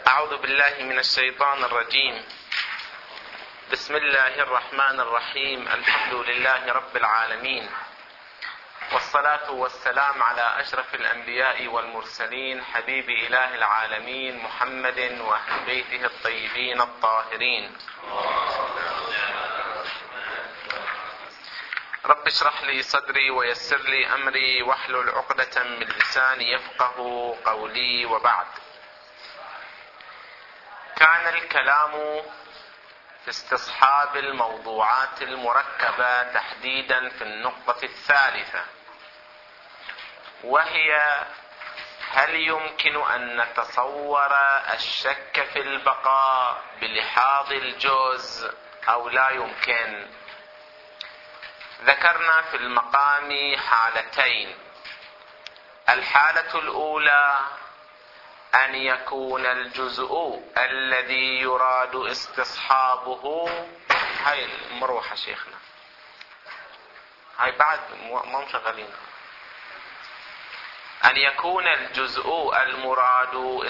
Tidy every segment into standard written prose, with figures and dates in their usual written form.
أعوذ بالله من الشيطان الرجيم. بسم الله الرحمن الرحيم. الحمد لله رب العالمين، والصلاة والسلام على أشرف الأنبياء والمرسلين، حبيب إله العالمين محمد وأهل بيته الطيبين الطاهرين. رب اشرح لي صدري ويسر لي أمري واحلل عقدة من لساني يفقه قولي، وبعد. كان الكلام في استصحاب الموضوعات المركبة تحديدا في النقطة الثالثة، وهي: هل يمكن أن نتصور الشك في البقاء بلحاظ الجزء أو لا يمكن؟ ذكرنا في المقام حالتين. الحالة الأولى أن يكون الجزء الذي يراد استصحابه، هاي المروحة شيخنا، هاي بعد ما مشغلين. أن يكون الجزء المراد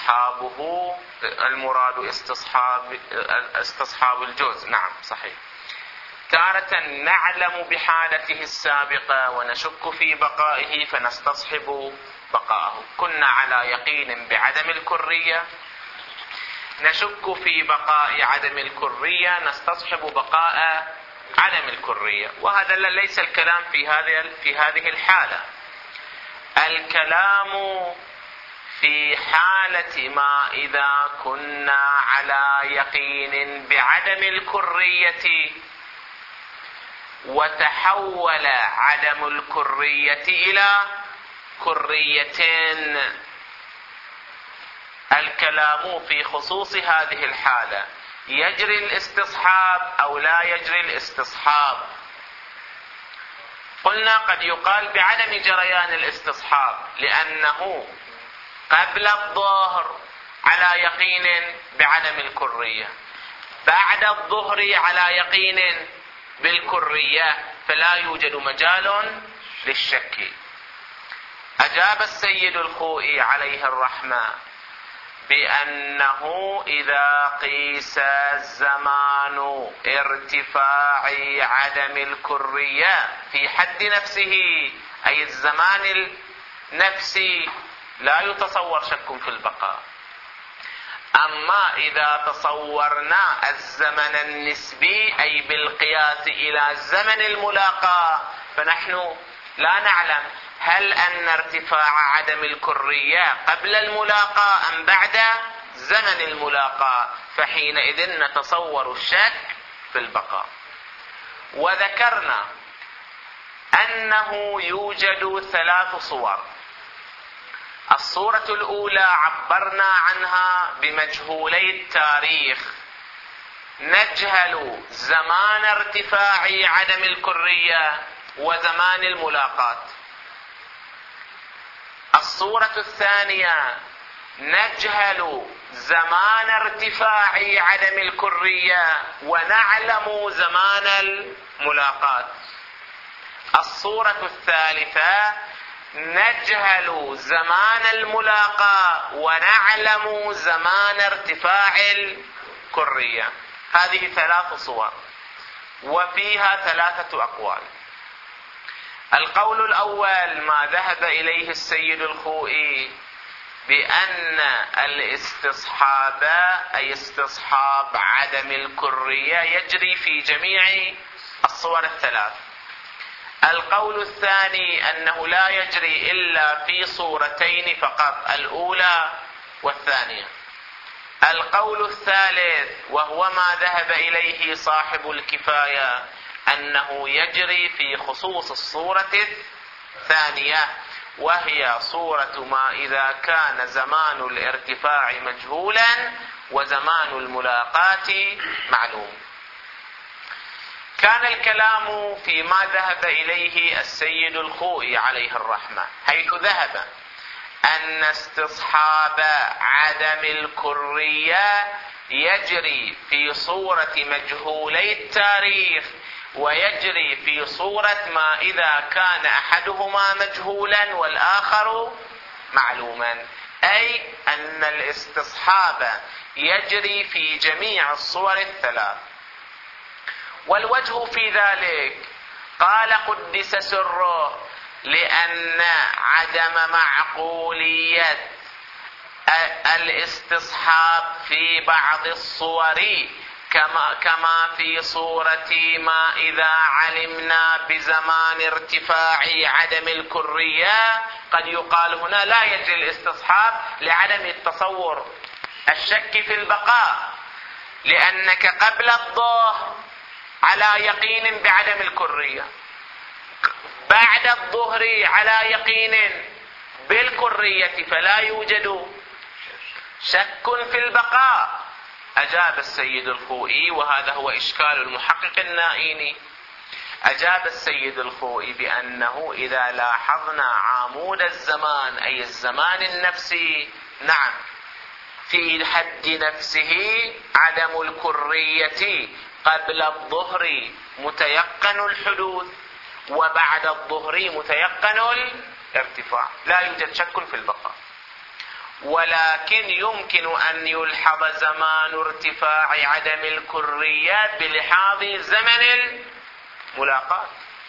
استصحاب الجزء، نعم صحيح. تارة نعلم بحالته السابقة ونشك في بقائه فنستصحب بقاءه. كنا على يقين بعدم الكرية، نشك في بقاء عدم الكرية، نستصحب بقاء عدم الكرية. وهذا ليس الكلام في هذه الحالة. الكلام في حالة ما إذا كنا على يقين بعدم الكرية وتحول عدم الكرية إلى كريتين. الكلام في خصوص هذه الحالة: يجري الاستصحاب أو لا يجري الاستصحاب؟ قلنا قد يقال بعدم جريان الاستصحاب، لأنه قبل الظهر على يقين بعدم الكرية، بعد الظهر على يقين بالكرية، فلا يوجد مجال للشك. أجاب السيد الخوئي عليه الرحمة بأنه إذا قيس الزمان ارتفاع عدم الكرية في حد نفسه، أي الزمان النفسي، لا يتصور شك في البقاء. أما إذا تصورنا الزمن النسبي، أي بالقياس إلى زمن الملاقاة، فنحن لا نعلم هل أن ارتفاع عدم الكرية قبل الملاقاة أم بعد زمن الملاقاة، فحينئذ نتصور الشك في البقاء. وذكرنا أنه يوجد 3 صور. الصورة الأولى عبرنا عنها بمجهولي التاريخ، نجهل زمان ارتفاع عدم الكرية وزمان الملاقاة. الصورة الثانية نجهل زمان ارتفاع عدم الكرية ونعلم زمان الملاقاة. الصورة الثالثة نجهل زمان الملاقاة ونعلم زمان ارتفاع الكرية. هذه 3 صور، وفيها 3 أقوال. القول الأول ما ذهب إليه السيد الخوئي، بأن الاستصحاب أي استصحاب عدم الكرية يجري في جميع الصور ال3. القول الثاني أنه لا يجري إلا في صورتين فقط، الأولى والثانية. القول الثالث وهو ما ذهب إليه صاحب الكفاية، أنه يجري في خصوص الصورة الثانية، وهي صورة ما إذا كان زمان الارتفاع مجهولا وزمان الملاقاة معلوم. كان الكلام فيما ذهب إليه السيد الخوئي عليه الرحمة، حيث ذهب أن استصحاب عدم الكرية يجري في صورة مجهولي التاريخ، ويجري في صورة ما إذا كان أحدهما مجهولا والآخر معلوما. أي أن الاستصحاب يجري في جميع الصور الثلاث. والوجه في ذلك قال قدس سره لأن عدم معقولية الاستصحاب في بعض الصور كما في صورة ما إذا علمنا بزمان ارتفاع عدم الكرية، قد يقال هنا لا يجري الاستصحاب لعدم التصور الشك في البقاء، لأنك قبل الظهر على يقين بعدم الكرية، بعد الظهر على يقين بالكرية، فلا يوجد شك في البقاء. أجاب السيد الخوئي، وهذا هو إشكال المحقق النائيني، أجاب السيد الخوئي بأنه إذا لاحظنا عمود الزمان أي الزمان النفسي، نعم في حد نفسه عدم الكرية قبل الظهر متيقن الحدوث، وبعد الظهر متيقن الارتفاع، لا يوجد شك في البقاء. ولكن يمكن أن يلحظ زمان ارتفاع عدم الكريات بلحاظ زمن الملاقاة.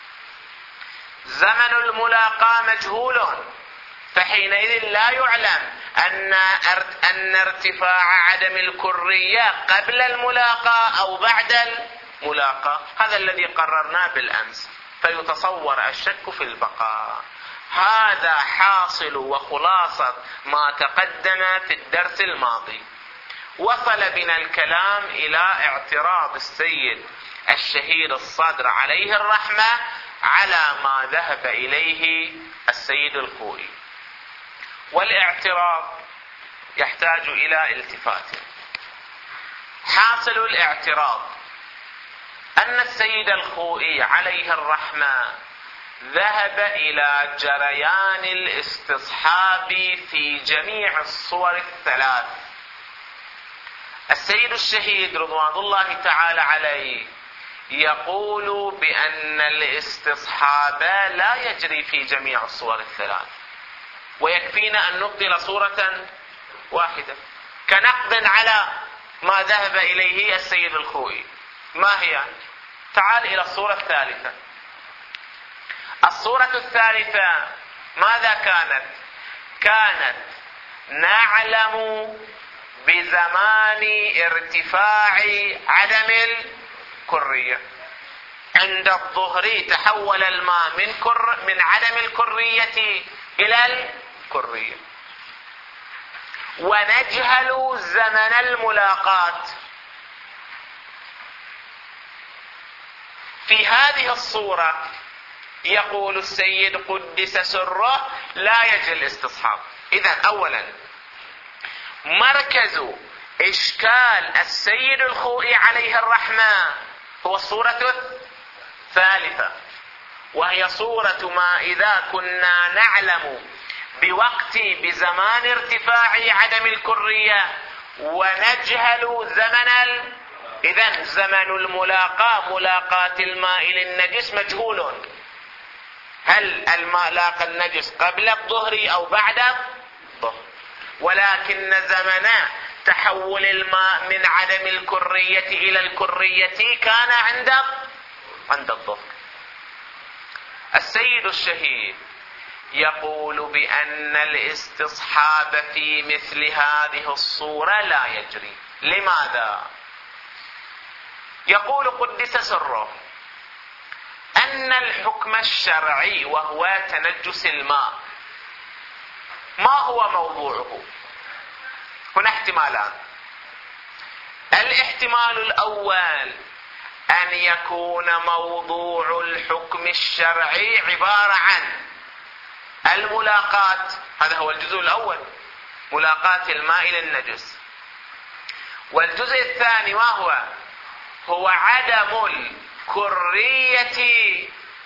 زمن الملاقاة مجهول، فحينئذ لا يعلم أن ارتفاع عدم الكرية قبل الملاقاة أو بعد الملاقاة. هذا الذي قررناه بالأمس، فيتصور الشك في البقاء. هذا حاصل وخلاصة ما تقدم في الدرس الماضي. وصل بنا الكلام إلى اعتراض السيد الشهيد الصدر عليه الرحمة على ما ذهب إليه السيد الخوئي. والاعتراض يحتاج إلى التفات. حاصل الاعتراض أن السيد الخوئي عليه الرحمة ذهب إلى جريان الاستصحاب في جميع الصور الثلاث. السيد الشهيد رضوان الله تعالى عليه يقول بأن الاستصحاب لا يجري في جميع الصور الثلاث، ويكفينا أن نبطل صورة واحدة كنقد على ما ذهب إليه السيد الخوئي. ما هي؟ تعال إلى الصورة الثالثة. الصورة الثالثة ماذا كانت؟ كانت نعلم بزمان ارتفاع عدم الكرية. عند الظهر تحول الماء من عدم الكرية إلى الكرية، ونجهل زمن الملاقاة. في هذه الصورة يقول السيد قدس سره لا يجري الاستصحاب. إذن أولا مركز إشكال السيد الخوئي عليه الرحمة هو الصورة الثالثة، وهي صورة ما إذا كنا نعلم بزمان ارتفاع عدم الكرية ونجهل إذن زمن الملاقاة، ملاقاة الماء للنجس مجهول. هل الماء لاقى النجس قبل الظهر أو بعد الظهر؟ ولكن زمن تحول الماء من عدم الكرية إلى الكرية كان عند الظهر. السيد الشهيد يقول بأن الاستصحاب في مثل هذه الصورة لا يجري. لماذا؟ يقول قدس سره أن الحكم الشرعي وهو تنجس الماء ما هو موضوعه؟ هنا احتمالان. الاحتمال الأول أن يكون موضوع الحكم الشرعي عبارة عن الملاقاة، هذا هو الجزء الأول، ملاقاة الماء للنجس. والجزء الثاني ما هو؟ هو عدم الكرية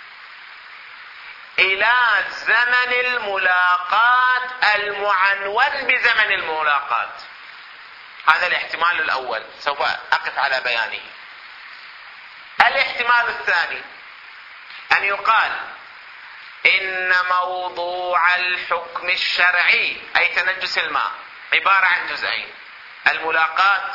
إلى زمن الملاقاة المعنون بزمن الملاقاة. هذا الاحتمال الأول، سوف أقف على بيانه. الاحتمال الثاني أن يقال إن موضوع الحكم الشرعي أي تنجس الماء عبارة عن جزئين: الملاقات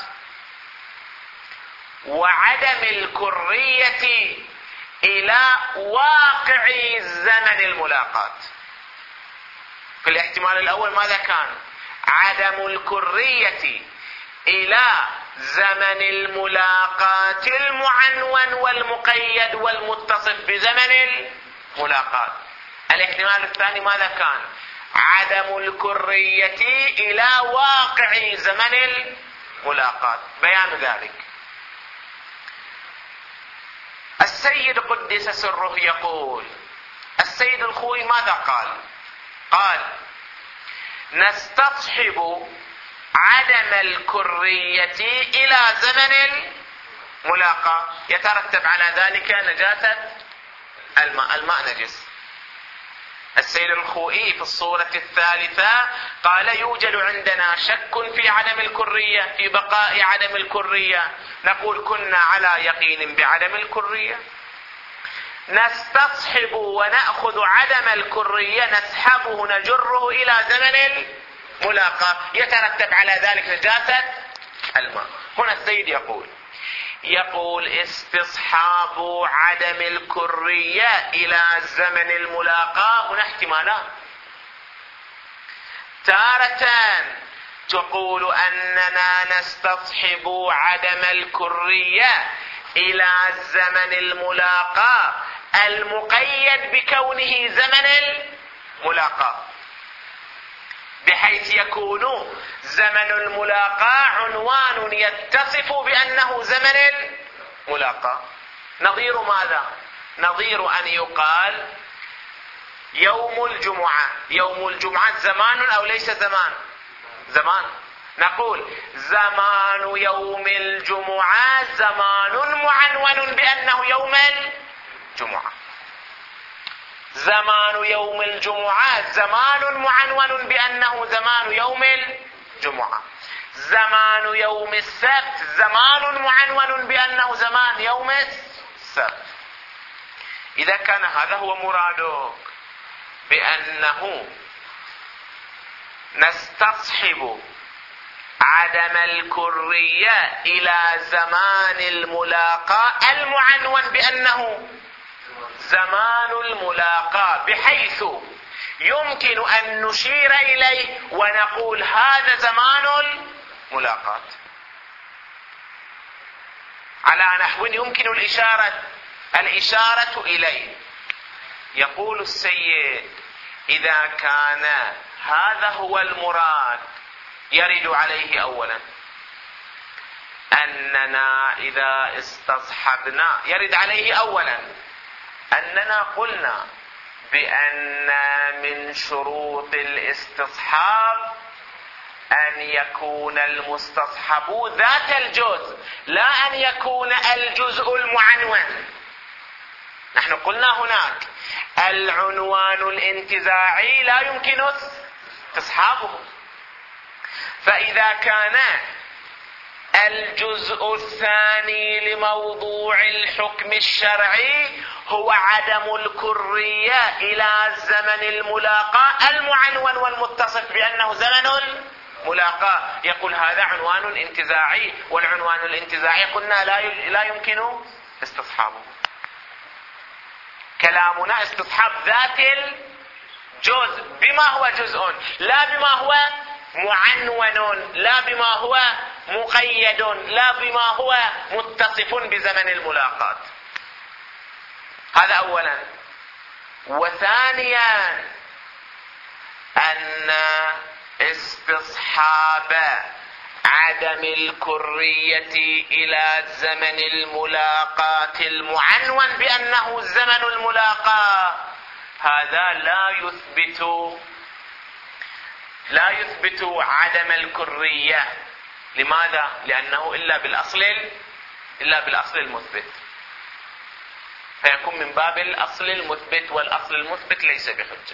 وعدم الكرية إلى واقع زمن الملاقات. في الاحتمال الأول ماذا كان؟ عدم الكرية إلى زمن الملاقات المعنون والمقيد والمتصف بزمن الملاقات. الاحتمال الثاني ماذا كان؟ عدم الكرية إلى واقع زمن الملاقات. بيان ذلك: السيد قدس سره يقول، السيد الخوئي ماذا قال؟ قال: نستصحب عدم الكرية إلى زمن الملاقاة، يترتب على ذلك نجاسة الماء. الماء نجس. السيد الخوئي في الصورة الثالثة قال: يوجد عندنا شك في عدم الكرية، في بقاء عدم الكرية. نقول: كنا على يقين بعدم الكرية، نستصحب ونأخذ عدم الكرية، نسحبه نجره إلى زمن الملاقاة، يترتب على ذلك نجاسة الماء. هنا السيد يقول استصحاب عدم الكرية إلى زمن الملاقاة هنا احتمالان: تارة تقول أننا نستصحب عدم الكرية إلى زمن الملاقاة المقيد بكونه زمن الملاقاة، بحيث يكون زمن الملاقاة عنوان يتصف بأنه زمن الملاقاة. نظير ماذا؟ نظير أن يقال يوم الجمعة. يوم الجمعة زمان أو ليس زمان؟ زمان. نقول زمان يوم الجمعة زمان معنون بأنه يوم الجمعة. زمان يوم الجمعة زمان معنون بأنه زمان يوم الجمعة. زمان يوم السبت زمان معنون بأنه زمان يوم السبت. إذا كان هذا هو مرادك بأنه نستصحب عدم الكرية إلى زمان الملاقاة المعنون بأنه زمان الملاقاة، بحيث يمكن أن نشير إليه ونقول هذا زمان الملاقاة، على نحو يمكن الإشارة إليه. يقول السيد: إذا كان هذا هو المراد يرد عليه أولا أننا إذا استصحبنا، يرد عليه أولا أننا قلنا بأن من شروط الاستصحاب أن يكون المستصحب ذات الجزء، لا أن يكون الجزء المعنون. نحن قلنا هناك العنوان الانتزاعي لا يمكن استصحابه، فإذا كان الجزء الثاني لموضوع الحكم الشرعي هو عدم الكرية إلى زمن الملاقاة المعنون والمتصف بأنه زمن الملاقاة، يقول هذا عنوان انتزاعي، والعنوان الانتزاعي قلنا لا يمكن استصحابه. كلامنا استصحاب ذات الجزء بما هو جزء، لا بما هو معنون، لا بما هو مقيد، لا بما هو متصف بزمن الملاقاة. هذا أولا. وثانيا أن استصحاب عدم الكرية إلى زمن الملاقاة المعنون بأنه زمن الملاقاة، هذا لا يثبت عدم الكرية. لماذا؟ لأنه إلا بالأصل المثبت، فيكون من باب الأصل المثبت، والأصل المثبت ليس بحجة.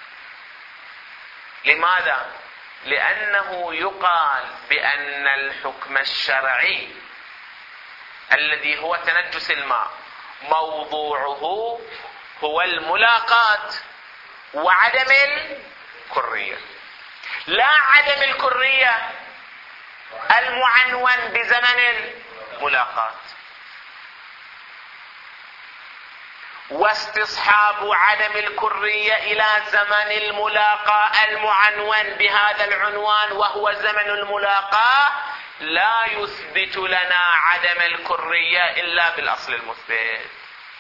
لماذا؟ لأنه يقال بأن الحكم الشرعي الذي هو تنجس الماء موضوعه هو الملاقاة، وعدم الكرية، لا عدم الكرية المعنون بزمن الملاقاة. واستصحاب عدم الكرية إلى زمن الملاقاة المعنون بهذا العنوان وهو زمن الملاقاة لا يثبت لنا عدم الكرية إلا بالأصل المثبت.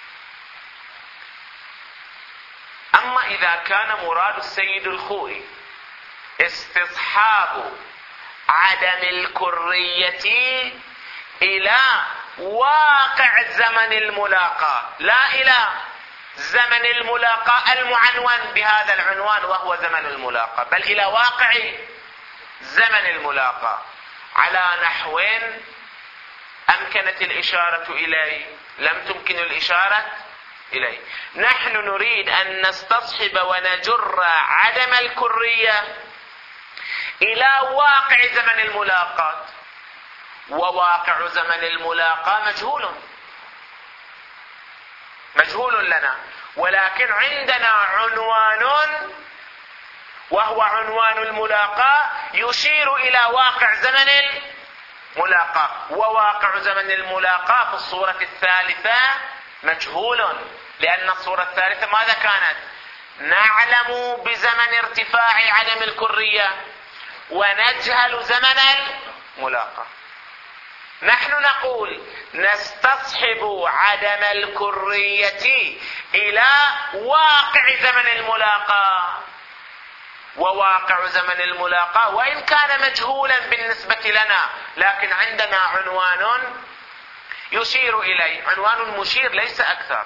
أما إذا كان مراد السيد الخوئي استصحاب عدم الكرية إلى واقع زمن الملاقاة لا إلى زمن الملاقاة المعنون بهذا العنوان وهو زمن الملاقاة، بل إلى واقع زمن الملاقاة على نحو أمكنت الإشارة إليه لم تمكن الإشارة إليه. نحن نريد أن نستصحب ونجر عدم الكرية إلى واقع زمن الملاقاة، وواقع زمن الملاقاة مجهول لنا، ولكن عندنا عنوان وهو عنوان الملاقاة يشير إلى واقع زمن الملاقاة، وواقع زمن الملاقاة في الصورة الثالثة مجهول، لأن الصورة الثالثة ماذا كانت؟ نعلم بزمن ارتفاع عدم الكرية ونجهل زمن الملاقاة. نحن نقول نستصحب عدم الكرية إلى واقع زمن الملاقاة، وواقع زمن الملاقاة وإن كان مجهولا بالنسبة لنا لكن عندنا عنوان يشير إليه، عنوان مشير ليس أكثر.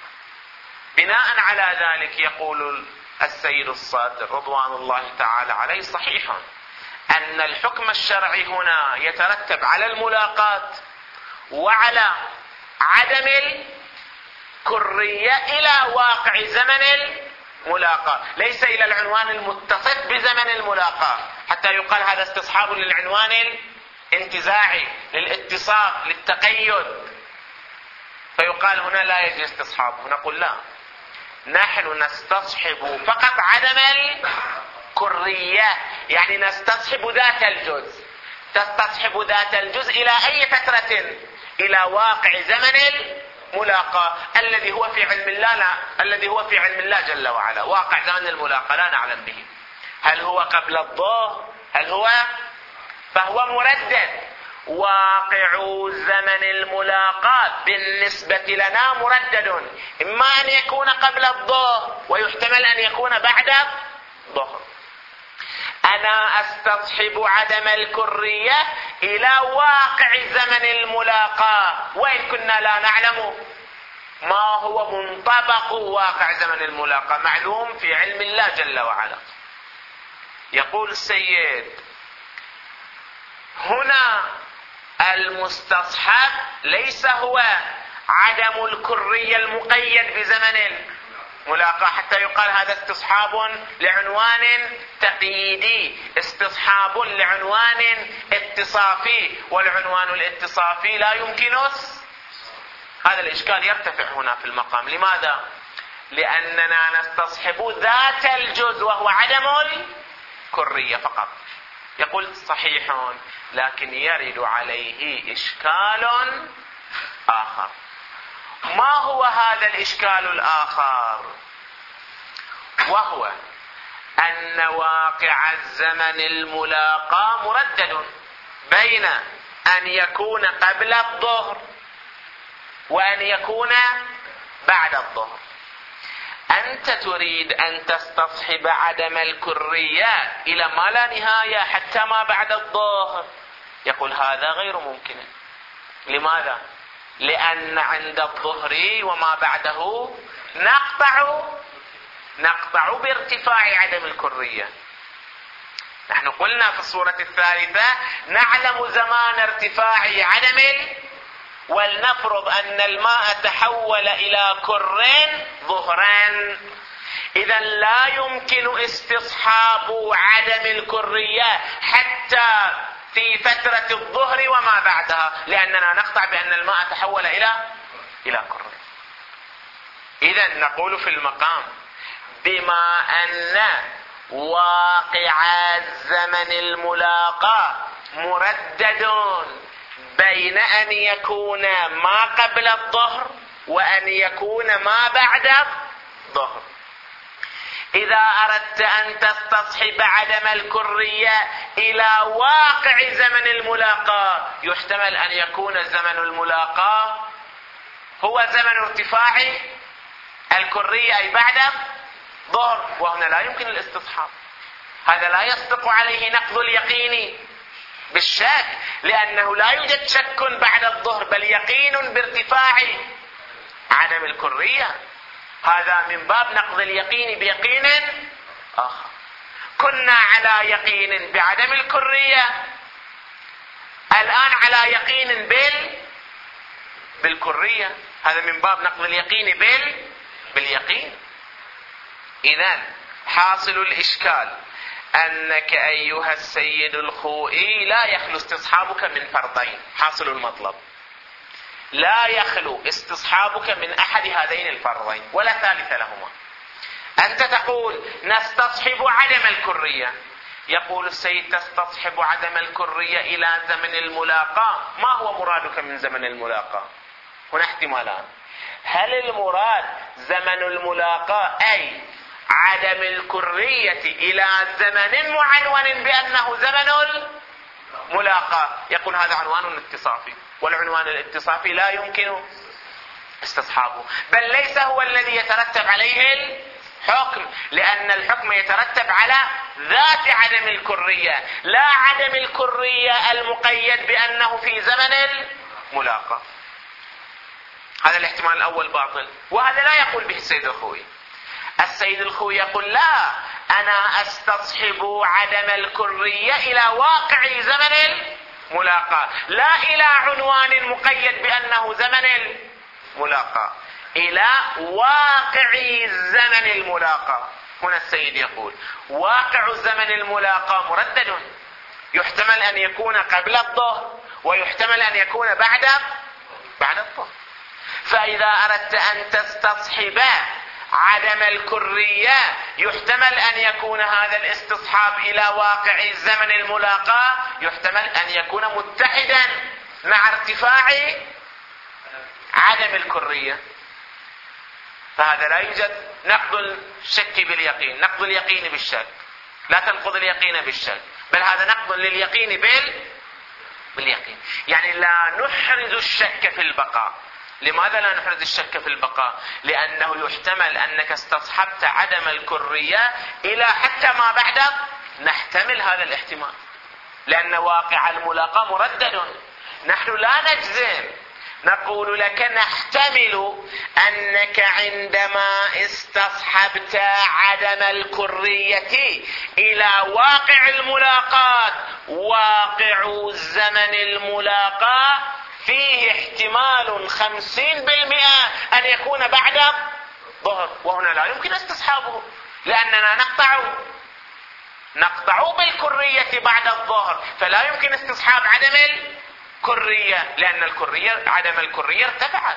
بناء على ذلك يقول السيد الصادق رضوان الله تعالى عليه صحيح أن الحكم الشرعي هنا يترتب على الملاقاة وعلى عدم الكرية إلى واقع زمن الملاقاة، ليس إلى العنوان المتصف بزمن الملاقاة، حتى يقال هذا استصحاب للعنوان الانتزاعي للاتصاف للتقيد، فيقال هنا لا يجوز استصحابه. نقول لا، نحن نستصحب فقط عدم الكرية، يعني نستصحب ذات الجزء. تستصحب ذات الجزء إلى أي فترة؟ إلى واقع زمن الملاقاة الذي هو في علم الله، لا الذي هو في علم الله جل وعلا. واقع زمن الملاقاة لا نعلم به، هل هو قبل الظهر؟ هل هو؟ فهو مردد. واقع زمن الملاقاة بالنسبة لنا مردد، إما أن يكون قبل الظهر ويحتمل أن يكون بعد الظهر. أنا أستصحب عدم الكرية إلى واقع زمن الملاقاة وإن كنا لا نعلم ما هو منطبق واقع زمن الملاقاة، معلوم في علم الله جل وعلا. يقول السيد هنا المستصحب ليس هو عدم الكرية المقيد بزمن الملاقاة حتى يقال هذا استصحاب لعنوان تقييدي، استصحاب لعنوان اتصافي، والعنوان الاتصافي لا يمكن. هذا الإشكال يرتفع هنا في المقام. لماذا؟ لأننا نستصحب ذات الجزء وهو عدم الكرية فقط. يقول صحيح، لكن يرد عليه إشكال آخر. ما هو هذا الإشكال الآخر؟ وهو أن واقع الزمن الملاقاة مردد بين أن يكون قبل الظهر وأن يكون بعد الظهر. أنت تريد أن تستصحب عدم الكرية إلى ما لا نهاية حتى ما بعد الظهر. يقول هذا غير ممكن. لماذا؟ لأن عند الظهر وما بعده نقطع بارتفاع عدم الكرية. نحن قلنا في الصورة الثالثة نعلم زمان ارتفاع عدم ولنفرض أن الماء تحول إلى كر ظهرا، إذا لا يمكن استصحاب عدم الكرية حتى في فترة الظهر وما بعدها، لأننا نقطع بأن الماء تحول إلى كر. إذا نقول في المقام بما أن واقع الزمن الملاقاة مردد بين أن يكون ما قبل الظهر وأن يكون ما بعد الظهر. إذا أردت أن تستصحب عدم الكرية إلى واقع زمن الملاقاة، يحتمل أن يكون زمن الملاقاة هو زمن ارتفاع الكرية أي بعد الظهر، وهنا لا يمكن الاستصحاب. هذا لا يصدق عليه نقض اليقين بالشك، لأنه لا يوجد شك بعد الظهر بل يقين بارتفاع عدم الكرية. هذا من باب نقض اليقين بيقين آخر. كنا على يقين بعدم الكرية، الآن على يقين بالكرية. هذا من باب نقض اليقين باليقين. إذن حاصل الإشكال أنك أيها السيد الخوئي لا يخلو استصحابك من فرضين. حاصل المطلب لا يخلو استصحابك من أحد هذين الفرضين ولا ثالث لهما. أنت تقول نستصحب عدم الكرية، يقول السيد تستصحب عدم الكرية إلى زمن الملاقاة. ما هو مرادك من زمن الملاقاة؟ هنا احتمالان. هل المراد زمن الملاقاة أي عدم الكرية إلى زمن معنون بأنه زمن الملاقاة؟ يقول هذا عنوان اتصافي، والعنوان الاتصافي لا يمكن استصحابه، بل ليس هو الذي يترتب عليه الحكم، لأن الحكم يترتب على ذات عدم الكرية لا عدم الكرية المقيد بأنه في زمن الملاقاة. هذا الاحتمال الأول باطل، وهذا لا يقول به السيد الخوئي. السيد الخوئي يقول لا، أنا أستصحب عدم الكرية إلى واقع زمن الملاقاة، لا إلى عنوان مقيد بأنه زمن الملاقاة، إلى واقع زمن الملاقاة. هنا السيد يقول واقع زمن الملاقاة مردد، يحتمل أن يكون قبل الظهر ويحتمل أن يكون بعد الظهر. فإذا أردت أن تستصحب عدم الكرية يحتمل أن يكون هذا الاستصحاب إلى واقع زمن الملاقاة يحتمل أن يكون متحدا مع ارتفاع عدم الكرية. فهذا لا يوجد نقض الشك باليقين، نقض اليقين بالشك، لا تنقض اليقين بالشك، بل هذا نقض لليقين باليقين. يعني لا نحرز الشك في البقاء. لماذا لا نحرز الشك في البقاء؟ لأنه يحتمل أنك استصحبت عدم الكرية إلى حتى ما بعد، نحتمل هذا الاحتمال لأن واقع الملاقاة مردد. نحن لا نجزم، نقول لك نحتمل أنك عندما استصحبت عدم الكرية إلى واقع الملاقاة، واقع زمن الملاقاة فيه احتمال 50% أن يكون بعد ظهر، وهنا لا يمكن استصحابه لأننا نقطع بالكرية بعد الظهر، فلا يمكن استصحاب عدم الكرية لأن عدم الكرية ارتفعت.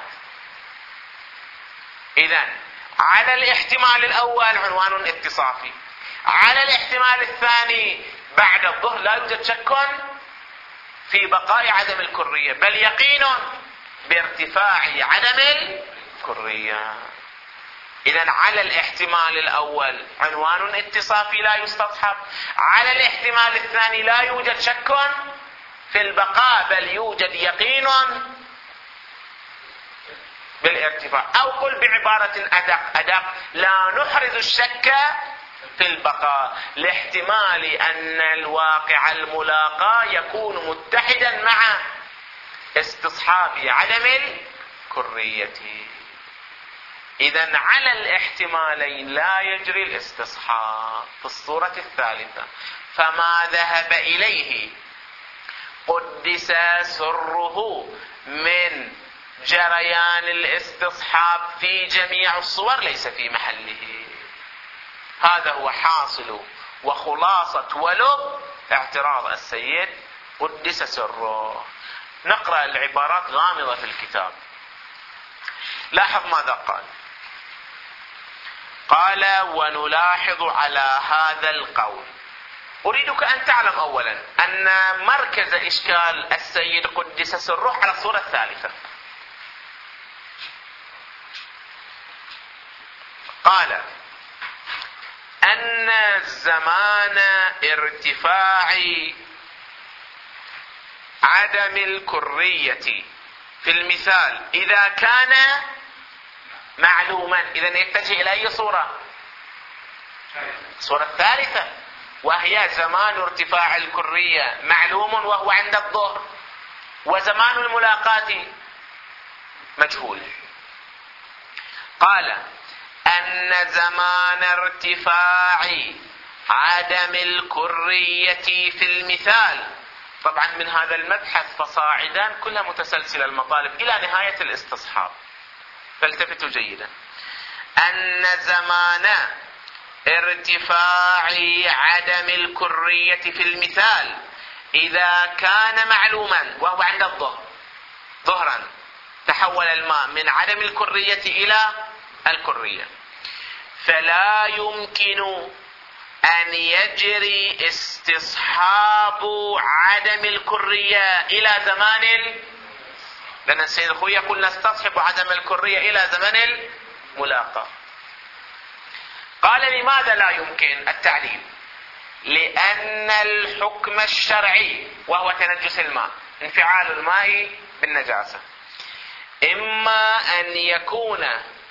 إذن على الاحتمال الأول عنوان اتصافي، على الاحتمال الثاني بعد الظهر لا يوجد شك في بقاء عدم الكرية بل يقين بارتفاع عدم الكرية. إذن على الاحتمال الأول عنوان اتصافي لا يستصحب، على الاحتمال الثاني لا يوجد شك في البقاء بل يوجد يقين بالارتفاع. أو قل بعبارة أدق لا نحرز الشك في البقاء لاحتمال أن الواقع الملاقاة يكون متحدا مع استصحاب عدم الكرية. إذن على الاحتمالين لا يجري الاستصحاب. في الصورة الثالثة فما ذهب إليه قدس سره من جريان الاستصحاب في جميع الصور ليس في محله. هذا هو حاصل وخلاصة ولب اعتراض السيد قدس سره. نقرأ العبارات غامضة في الكتاب. لاحظ ماذا قال: ونلاحظ على هذا القول. أريدك أن تعلم أولا أن مركز إشكال السيد قدس سره على الصورة الثالثة. قال أن زمان ارتفاع عدم الكرية في المثال إذا كان معلوما، إذن يتجه إلى أي صورة؟ الصورة الثالثة، وهي زمان ارتفاع الكرية معلوم وهو عند الظهر، وزمان الملاقاة مجهول. قال أن زمان ارتفاع عدم الكرية في المثال، طبعا من هذا المبحث فصاعدا كلها متسلسلة المطالب إلى نهاية الاستصحاب، فالتفتوا جيدا. أن زمان ارتفاع عدم الكرية في المثال إذا كان معلوما وهو عند الظهر، ظهرا تحول الماء من عدم الكرية إلى الكرية، فلا يمكن أن يجري استصحاب عدم الكرية إلى زمان لأن السيد الخوي يقول نستصحب عدم الكرية إلى زمن الملاقاة. قال لماذا لا يمكن؟ التعليل: لأن الحكم الشرعي وهو تنجس الماء، انفعال الماء بالنجاسة، إما أن يكون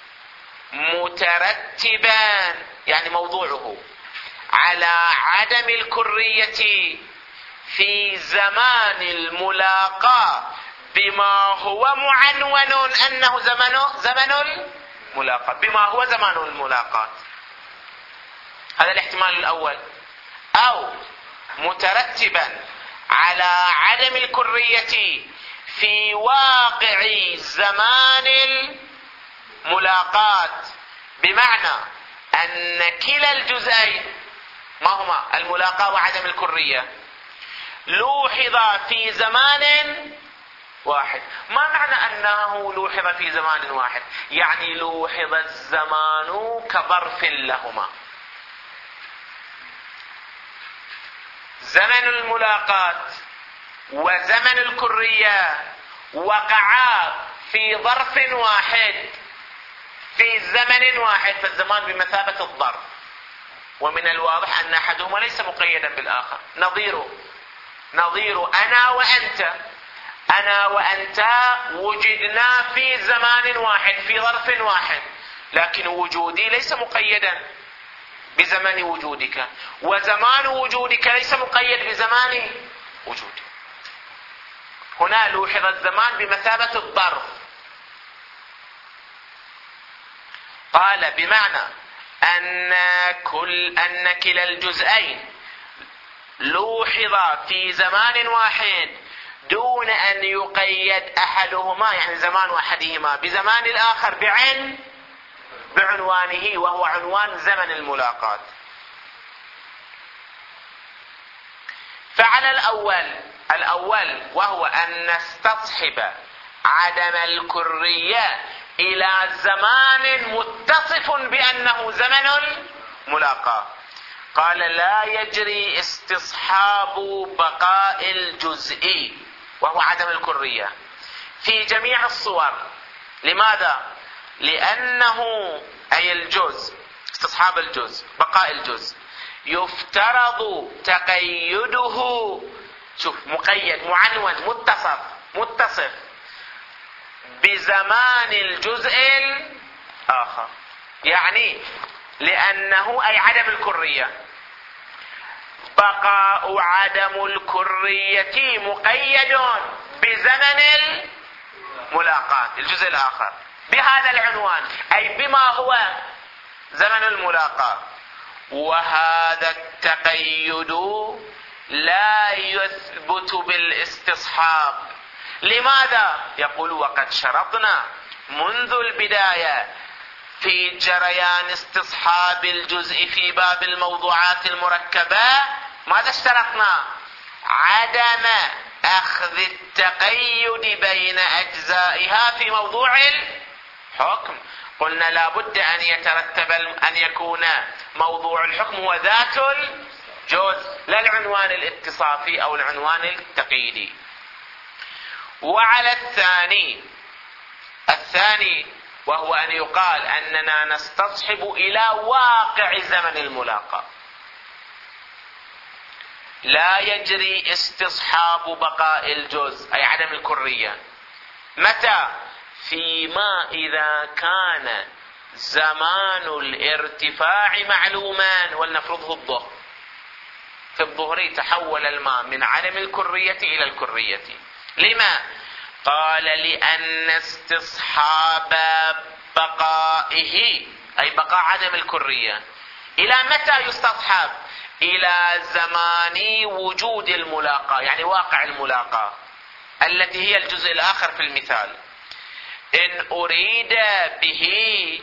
مترتبا يعني موضوعه على عدم الكرية في زمان الملاقاة بما هو معنون أنه زمن الملاقاة، بما هو زمان الملاقاة، هذا الاحتمال الأول، أو مترتبا على عدم الكرية في واقع زمان الملاقاة، بمعنى أن كلا الجزئين ما هما الملاقاة وعدم الكرية لوحظ في زمان واحد. ما معنى أنه لوحظ في زمان واحد؟ يعني لوحظ الزمان كظرف لهما، زمن الملاقاة وزمن الكرية وقعا في ظرف واحد في زمن واحد، فالزمان بمثابة الظرف، ومن الواضح أن أحدهما ليس مقيدا بالآخر. نظير أنا وأنت وجدنا في زمان واحد في ظرف واحد، لكن وجودي ليس مقيدا بزمن وجودك، وزمان وجودك ليس مقيد بزمان وجودي. هنا لوحظ الزمان بمثابة الظرف. قال بمعنى أن كلا الجزئين لوحظ في زمان واحد دون أن يقيد أحدهما، يعني زمان أحدهما بزمان الآخر بعنوانه وهو عنوان زمن الملاقاة. فعلى الأول وهو أن نستصحب عدم الكرية إلى زمان متصف بأنه زمن الملاقاة، قال لا يجري استصحاب بقاء الجزء وهو عدم الكرية في جميع الصور. لماذا؟ لأنه أي الجزء، استصحاب الجزء بقاء الجزء، يفترض تقيده، شوف مقيد معنون متصف بزمان الجزء الآخر، يعني لأنه أي عدم الكرية، بقاء عدم الكرية مقيد بزمن الملاقاة الجزء الآخر بهذا العنوان، أي بما هو زمن الملاقاة. وهذا التقيد لا يثبت بالاستصحاب. لماذا؟ يقول وقد شرطنا منذ البداية في جريان استصحاب الجزء في باب الموضوعات المركبة، ماذا اشترطنا؟ عدم أخذ التقيد بين أجزائها في موضوع الحكم. قلنا لا بد أن يترتب أن يكون موضوع الحكم هو ذات الجزء، لا العنوان الاتصافي أو العنوان التقييدي. وعلى الثاني وهو أن يقال أننا نستصحب إلى واقع زمن الملاقاة، لا يجري استصحاب بقاء الجزء أي عدم الكرية. متى؟ فيما إذا كان زمان الارتفاع معلوما، ولنفرضه الظهر. في الظهر تحول الماء من عدم الكرية إلى الكرية. لما؟ قال لأن استصحاب بقائه أي بقاء عدم الكرية إلى متى يستصحب؟ إلى زمان وجود الملاقاة، يعني واقع الملاقاة التي هي الجزء الآخر في المثال. إن أريد به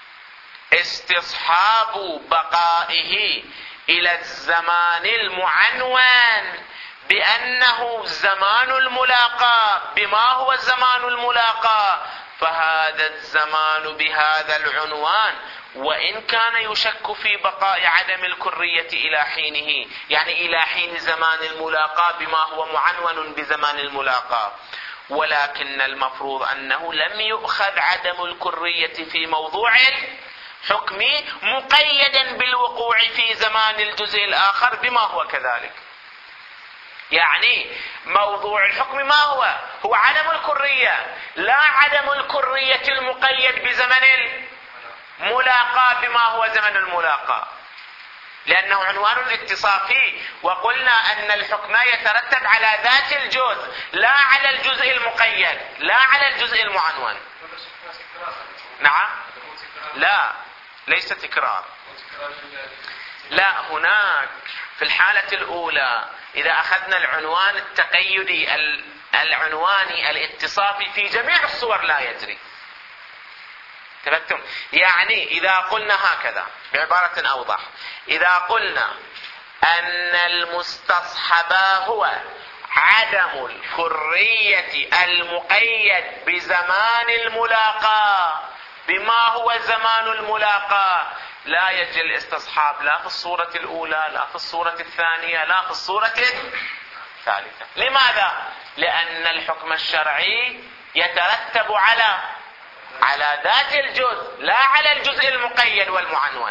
استصحاب بقائه إلى الزمان المعنون بأنه زمان الملاقاة، بما هو زمان الملاقاة؟ فهذا الزمان بهذا العنوان، وإن كان يشك في بقاء عدم الكرية إلى حينه، يعني إلى حين زمان الملاقاة بما هو معنون بزمان الملاقاة، ولكن المفروض أنه لم يؤخذ عدم الكرية في موضوع الحكم مقيدا بالوقوع في زمان الجزء الآخر بما هو كذلك. يعني موضوع الحكم ما هو؟ هو عدم الكرية، لا عدم الكرية المقيد بزمن الملاقاة بما هو زمن الملاقاة، لأنه عنوان اتصافي، وقلنا أن الحكم يترتب على ذات الجزء لا على الجزء المقيد، لا على الجزء المعنون. نعم، لا ليس تكرار. لا، هناك في الحالة الأولى إذا أخذنا العنوان التقيدي العنواني الاتصافي في جميع الصور لا يجري. تفهمتم؟ يعني إذا قلنا هكذا بعبارة أوضح، إذا قلنا أن المستصحب هو عدم الكرية المقيد بزمان الملاقاة بما هو زمان الملاقاة، لا يجري الاستصحاب لا في الصورة الأولى لا في الصورة الثانية لا في الصورة الثالثة. لماذا؟ لأن الحكم الشرعي يترتب على ذات الجزء لا على الجزء المقيد والمعنون.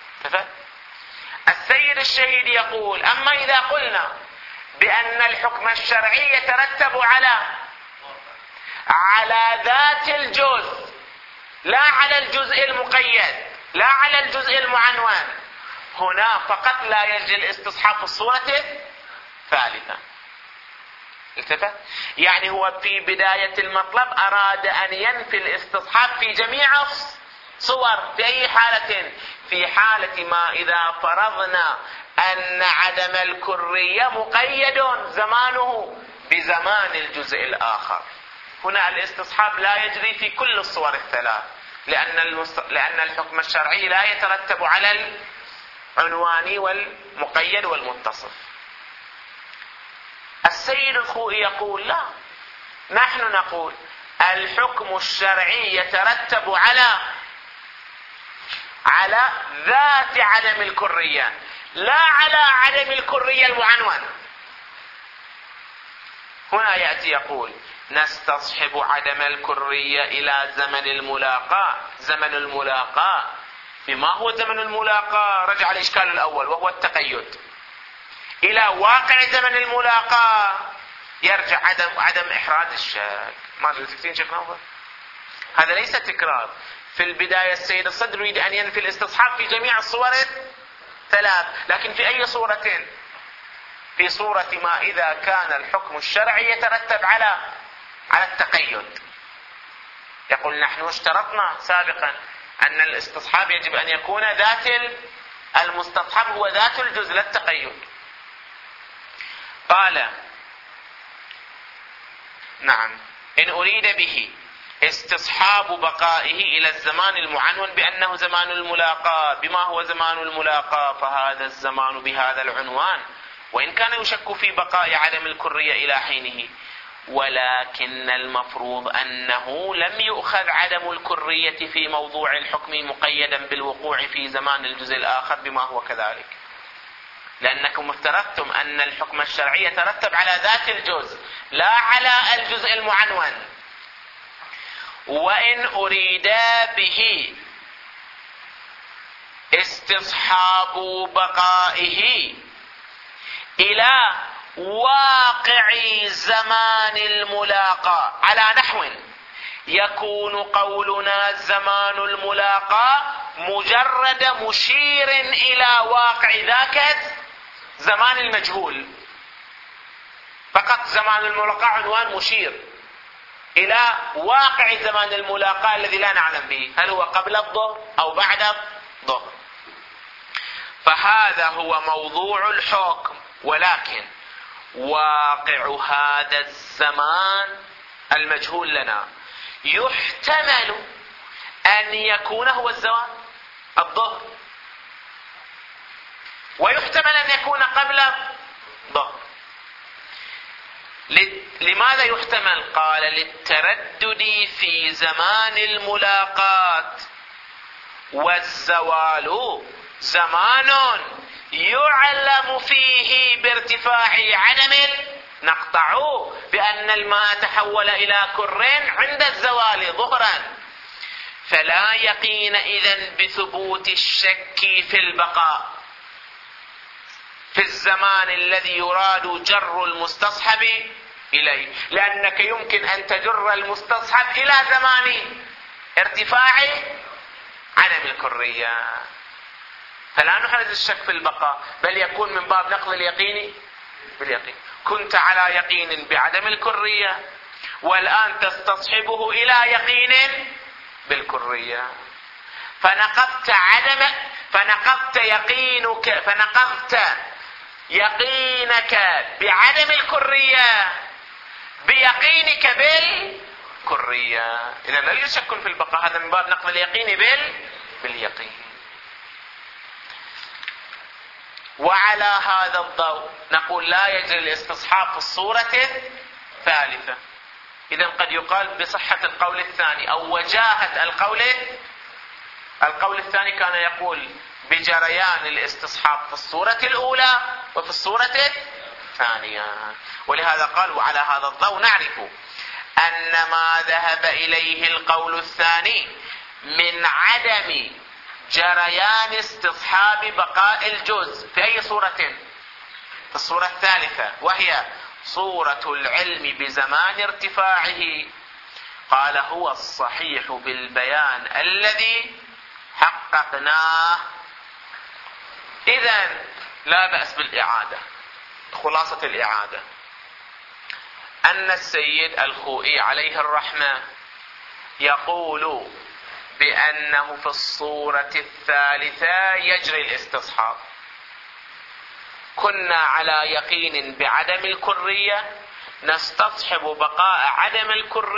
السيد الشهيد يقول: أما إذا قلنا بأن الحكم الشرعي يترتب على ذات الجزء لا على الجزء المقيد لا على الجزء المعنون، هنا فقط لا يجري الاستصحاب في الصورة الثالثة. التفت؟ يعني هو في بداية المطلب أراد أن ينفي الاستصحاب في جميع الصور. في أي حالة؟ في حالة ما إذا فرضنا أن عدم الكرية مقيد زمانه بزمان الجزء الآخر، هنا الاستصحاب لا يجري في كل الصور الثلاث، لأن الحكم الشرعي لا يترتب على العنواني والمقيد والمتصف. السيد الخوئي يقول: لا، نحن نقول الحكم الشرعي يترتب على ذات عدم الكرية لا على عدم الكرية المعنون. هنا يأتي يقول: نستصحب عدم الكرية إلى زمن الملاقاة. زمن الملاقاة بما هو زمن الملاقاة؟ رجع الإشكال الأول وهو التقيد. إلى واقع زمن الملاقاة يرجع عدم إحراز الشك. ما تكتين شيخنا؟ هذا ليس تكرار. في البداية السيد الصدر يريد أن ينفي الاستصحاب في جميع الصور الثلاث، لكن في أي صورة؟ في صورة ما إذا كان الحكم الشرعي يترتب على التقيد. يقول: نحن اشترطنا سابقا أن الاستصحاب يجب أن يكون ذات المستصحب هو ذات الجزء لا التقيد. قال: نعم، إن أريد به استصحاب بقائه إلى الزمان المعنون بأنه زمان الملاقاة بما هو زمان الملاقاة، فهذا الزمان بهذا العنوان، وإن كان يشك في بقاء عدم الكرية إلى حينه، ولكن المفروض أنه لم يؤخذ عدم الكرية في موضوع الحكم مقيدا بالوقوع في زمان الجزء الآخر بما هو كذلك، لأنكم افترضتم أن الحكم الشرعي يترتب على ذات الجزء لا على الجزء المعنون. وإن أريد به استصحاب بقائه إلى واقع زمان الملاقاة على نحو يكون قولنا زمان الملاقاة مجرد مشير إلى واقع ذاك زمان المجهول، فقط زمان الملاقاة عنوان مشير إلى واقع زمان الملاقاة الذي لا نعلم به هل هو قبل الظهر أو بعد الظهر. فهذا هو موضوع الحكم، ولكن واقع هذا الزمان المجهول لنا يحتمل أن يكون هو الزوال الظهر، ويحتمل أن يكون قبل الظهر. لماذا يحتمل؟ قال للتردد في زمان الملاقاة، والزوال زمان يعلم فيه بارتفاع عدم نقطع بأن الماء تحول إلى كر عند الزوال ظهرا، فلا يقين إذن بثبوت الشك في البقاء في الزمان الذي يراد جر المستصحب إليه، لأنك يمكن أن تجر المستصحب إلى زمان ارتفاع عدم الكرية، فلا نحرز الشك في البقاء، بل يكون من باب نقل اليقين باليقين. كنت على يقين بعدم الكرية والآن تستصحبه إلى يقين بالكرية، فنقضت يقينك بعدم الكرية بيقينك بالكرية، إذا لا يشك في البقاء، هذا من باب نقل اليقين باليقين. وعلى هذا الضوء نقول لا يجري الاستصحاب في الصورة الثالثة. إذا قد يقال بصحة القول الثاني أو وجاهة القول الثاني كان يقول بجريان الاستصحاب في الصورة الأولى وفي الصورة الثانية، ولهذا قال وعلى هذا الضوء نعرف أن ما ذهب إليه القول الثاني من عدم جريان استصحاب بقاء الجزء في أي صورة؟ في الصورة الثالثة، وهي صورة العلم بزمان ارتفاعه. قال هو الصحيح بالبيان الذي حققناه. إذن لا بأس بالإعادة. خلاصة الإعادة أن السيد الخوئي عليه الرحمة يقول بأنه في الصورة الثالثة يجري الاستصحاب. كنا على يقين بعدم الكرية، نستصحب بقاء عدم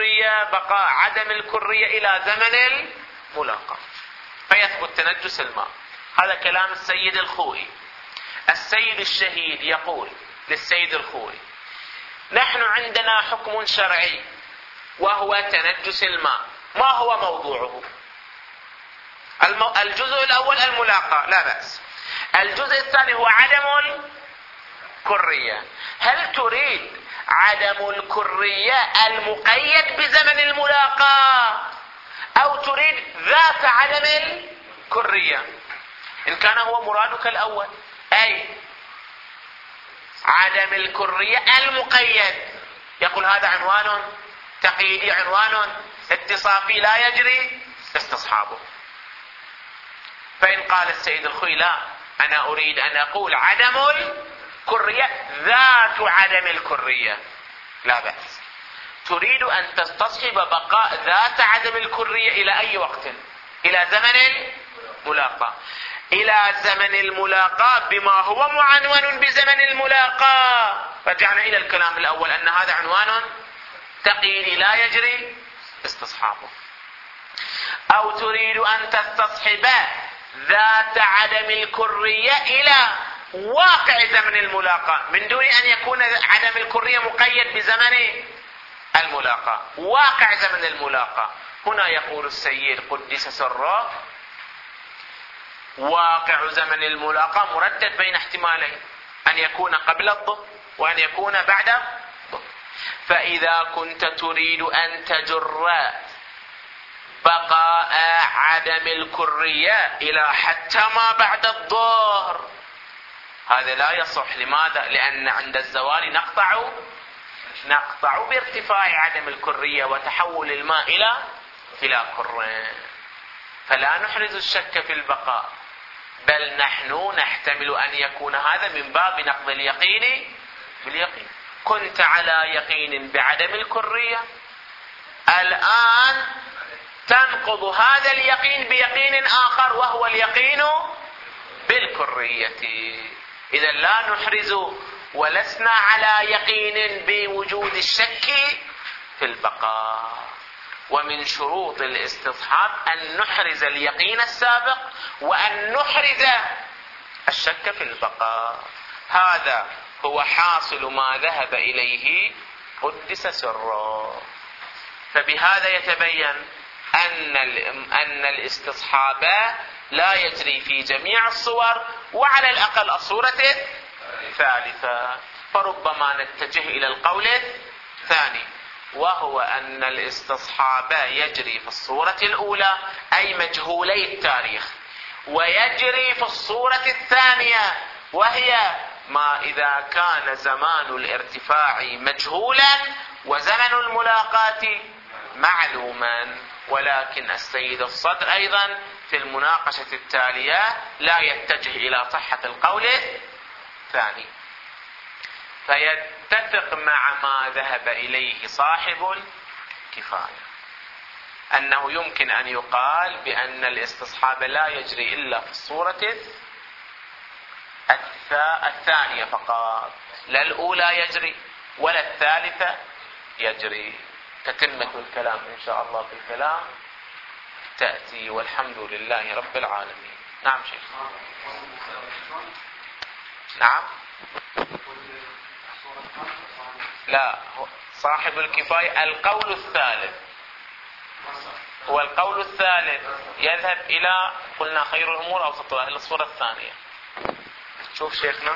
الكرية إلى زمن الملاقاة فيثبت تنجس الماء. هذا كلام السيد الخوئي. السيد الشهيد يقول للسيد الخوئي نحن عندنا حكم شرعي وهو تنجس الماء، ما هو موضوعه؟ الجزء الأول الملاقاة لا بأس، الجزء الثاني هو عدم الكرية. هل تريد عدم الكرية المقيد بزمن الملاقاة أو تريد ذات عدم الكرية؟ إن كان هو مرادك الأول أي عدم الكرية المقيد، يقول هذا عنوان تقييدي، عنوان اتصافي لا يجري استصحابه. فإن قال السيد الخوئي لا، أنا أريد أن أقول عدم الكرية ذات عدم الكرية، لا بأس. تريد أن تستصحب بقاء ذات عدم الكرية إلى أي وقت؟ إلى زمن الملاقاة. إلى زمن الملاقاة بما هو معنون بزمن الملاقاة. رجعنا إلى الكلام الأول أن هذا عنوان تقييدي لا يجري استصحابه. أو تريد أن تستصحب ذات عدم الكرية إلى واقع زمن الملاقاة من دون أن يكون عدم الكرية مقيد بزمن الملاقاة. واقع زمن الملاقاة هنا يقول السيد قدس سره واقع زمن الملاقاة مردد بين احتمالين، أن يكون قبل الظهر وأن يكون بعد الظهر. فإذا كنت تريد أن تجر بقاء عدم الكرية إلى حتى ما بعد الظهر، هذا لا يصح. لماذا؟ لأن عند الزوال نقطع بارتفاع عدم الكرية وتحول الماء إلى كر، فلا نحرز الشك في البقاء، بل نحن نحتمل أن يكون هذا من باب نقض اليقين باليقين. كنت على يقين بعدم الكرية، الآن تنقض هذا اليقين بيقين آخر وهو اليقين بالكرية. إذا لا نحرز ولسنا على يقين بوجود الشك في البقاء. ومن شروط الاستصحاب أن نحرز اليقين السابق وأن نحرز الشك في البقاء. هذا هو حاصل ما ذهب إليه قدس سره. فبهذا يتبين أن الاستصحاب لا يجري في جميع الصور، وعلى الأقل الصورة الثالثة. فربما نتجه إلى القول الثاني، وهو أن الاستصحاب يجري في الصورة الأولى أي مجهولي التاريخ، ويجري في الصورة الثانية وهي ما إذا كان زمان الارتفاع مجهولا وزمن الملاقاة معلوما. ولكن السيد الصدر أيضا في المناقشة التالية لا يتجه إلى صحة القول الثاني، فيتفق مع ما ذهب إليه صاحب الكفاية أنه يمكن أن يقال بأن الاستصحاب لا يجري إلا في الصورة الثانية فقط، لا الأولى يجري ولا الثالثة يجري. تتمة الكلام إن شاء الله في الكلام تأتي، والحمد لله رب العالمين. نعم شيخ. نعم. لا، صاحب الكفاية القول الثالث هو القول الثالث يذهب إلى قلنا خير الأمور أوسطها إلى الصورة الثانية. شوف شيخنا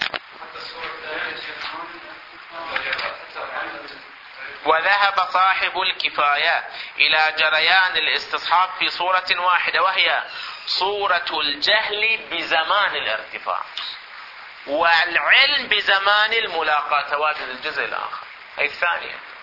وذهب صاحب الكفاية إلى جريان الاستصحاب في صورة واحدة، وهي صورة الجهل بزمان الارتفاع والعلم بزمان الملاقاة، تواجد الجزء الآخر أي الثانية.